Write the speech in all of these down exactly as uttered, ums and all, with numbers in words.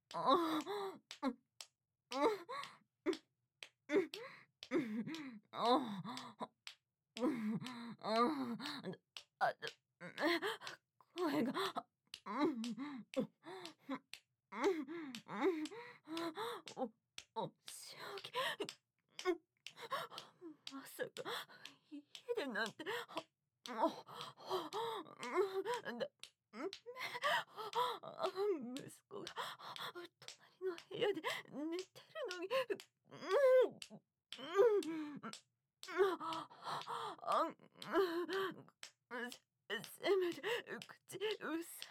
ああ、うん、うん、うん、うん、ああ、うん、ああ、だあ、だ声が、うん、うん、うん、うん、おお仕置き、うん、まさか家でなんて、はもう、うん、だ、うん、あ息子が隣の部屋で寝てるのに、うん、うん、あ、うん、せせめて口うさ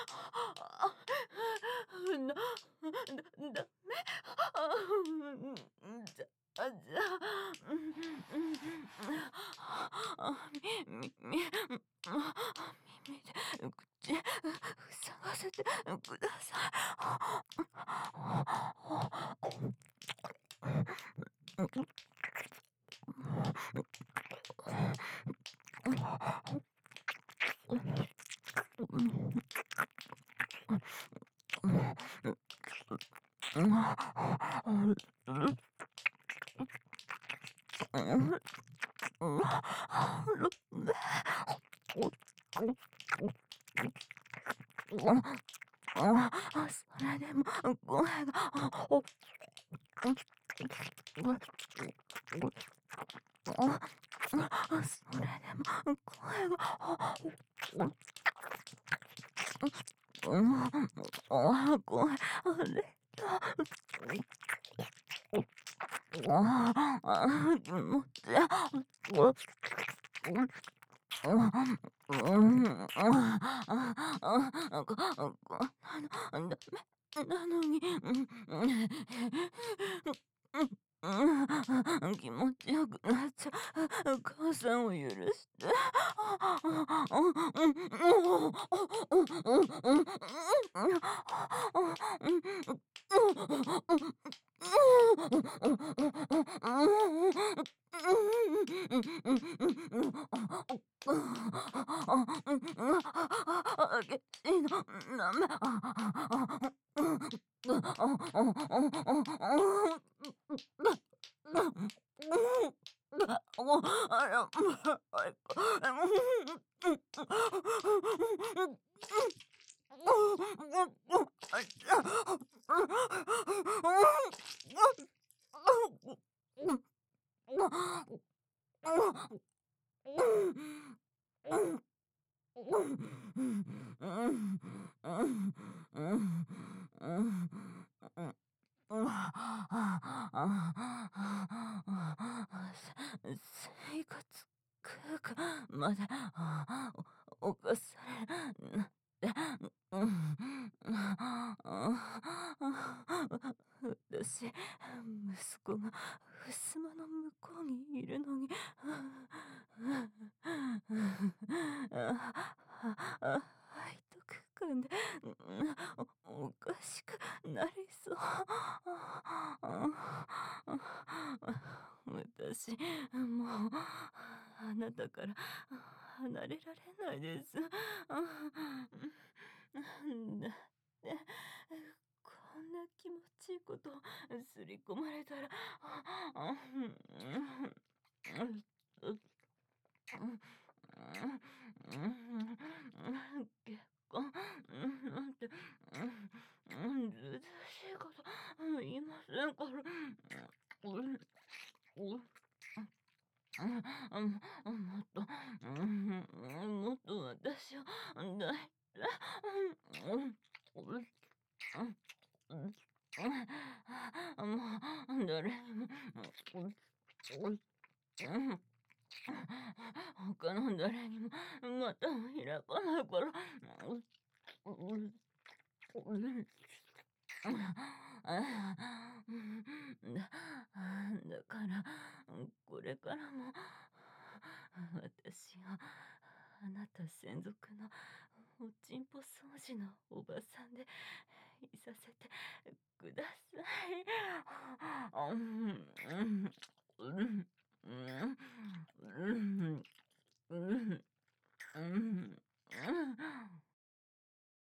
いで、な、だダメ、あ、うん、じゃあじゃあ、うん、うん、あ、みみみあ、耳で口塞がせてください。それでも声が、あ、それでも声が、うん、あ、声、あれだ。ああ、気持ちうん、うん、ああ、ああ、ここなのダメなのに、うん、うん、うん、気持ちよくなっちゃう。母さんを許して。げしのなめ、あら、生活空間まで侵されるなんて、うん、私、息子が襖の向こうにいるのに、背徳感で、おかしくなりそう。私、もう、あなたから離れられないです。なんだって、こんな気持ちいいことすり込まれたら、結婚なんて、ずうずうしいこと言いませんから。もっと、もっと私を抱いて、もう誰にも、他の誰にも股を開かないから。だ、だから、これからも、私があなた専属のおちんぽ掃除のおばさんでいさせてください。うん、うん、